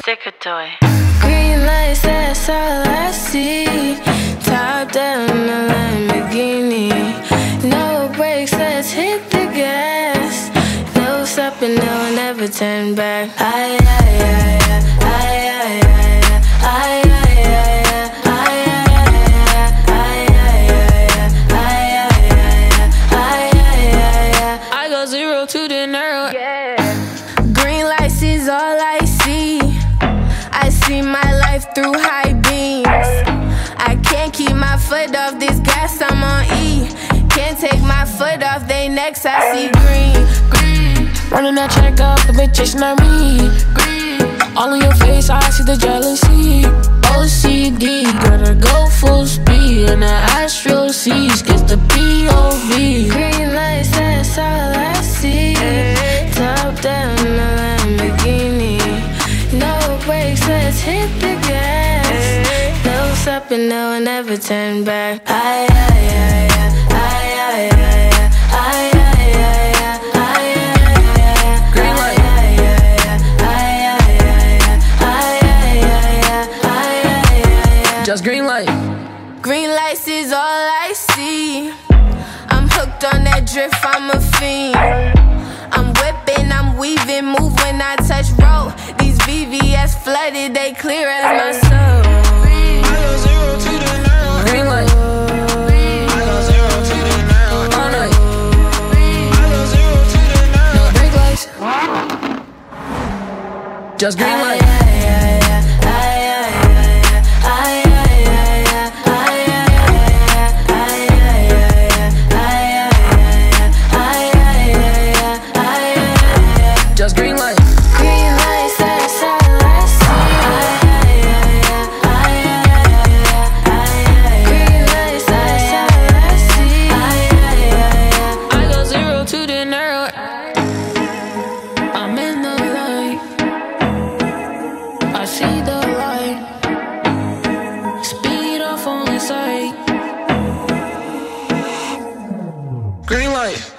Sickatoy. Green lights, that's all I see. Top down in a Lamborghini. No brakes, let's hit the gas. No stopping, no, never turn back. Aye, aye, aye, aye, aye, aye, aye, I go 0 to the narrow. Yeah. Green lights is all I see. I see my life through high beams. I can't keep my foot off this gas, I'm on E. Can't take my foot off they necks, I see green. Running that check up, the bitch chasing at me. All in your face, I see the jealousy. OCD, gotta go full speed. And the Astro C's gets the POV. Green lights, that's all I see. Top down in a Lamborghini. No brakes, let's hit the gas. No stopping, no, never turn back. Aye, aye, aye, aye, aye, aye, aye, aye. Just green light. Green lights is all I see. I'm hooked on that drift, I'm a fiend. I'm whipping, I'm weaving, move when I touch road. These VVS flooded, they clear as my soul. I go 0 to the narrow. Green light. I go 0 to the narrow. All night. I go 0 to the narrow. No brake lights. Just green light. Just green light. Green lights, that's all I see. Green lights, that's all I see. I go 0 to the narrow. I'm in the light. I see the light. Speed off on the sight. Green light.